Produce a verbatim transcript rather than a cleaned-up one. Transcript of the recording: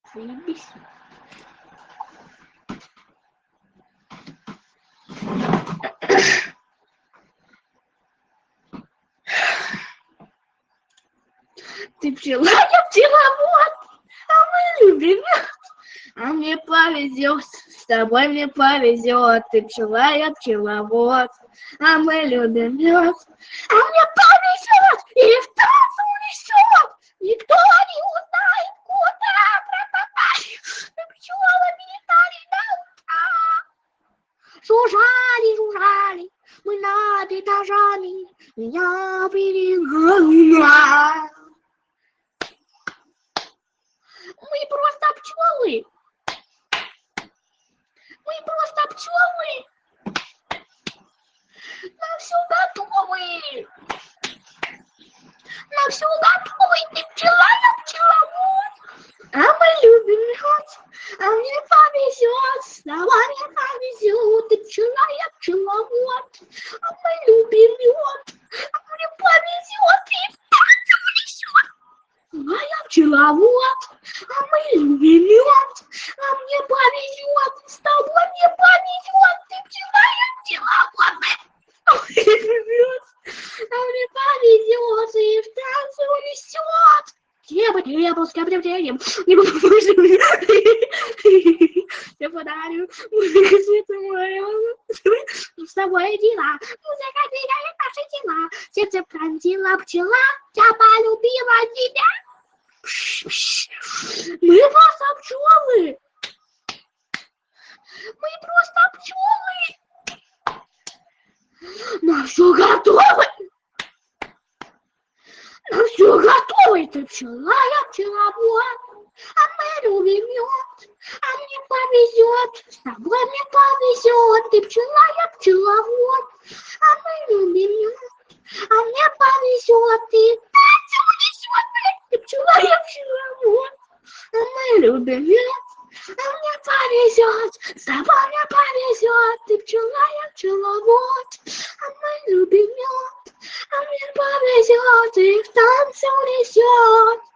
Заебись. Ты пчела, я пчеловод, а мы любим мед. А мне повезет, с тобой мне повезет. Ты пчела, я пчеловод, а мы любим мед. А мне повезет, и в танц унесет. Никто не узнает, куда пропадали. Мы пчелами летали до утра. Жужжали, жужжали, мы над этажами. Меня перегнала. Мы просто пчелы. Мы просто пчелы. На все готовы. На все готовы. Ты пчела, я пчеловод. А мы любим мед. А мне повезет. С тобой мне повезет. Ты пчела, я пчеловод. А мы любим мед. А мне повезет. И в танце унесет. А я пчеловод, а мы любим мед, а мне повезет, с тобой мне повезет, ты пчела, я пчеловод, а мне повезет, и в танце унесет. Небо, небо, с кем-то тенем, не буду я подарю музыку светлую, с тобой дела, музыка двигает наши тела, сердце пронзила пчела, я полюбила тебя. Мы просто пчелы. Мы просто пчелы. На все готовы. На все готовы. Ты пчела, я пчеловод. А мы любим мед. А мне повезет. С тобой мне повезет. Ты пчела, я пчеловод. А мы любим мед. А мне повезет. Ты танцы унесет. Ты пчела, я пчеловод. А мы любим мед. А мне повезет. С тобой мне повезет. Ты пчела, я пчеловод. А мы любим мед. А мне повезет. И в танце унесет.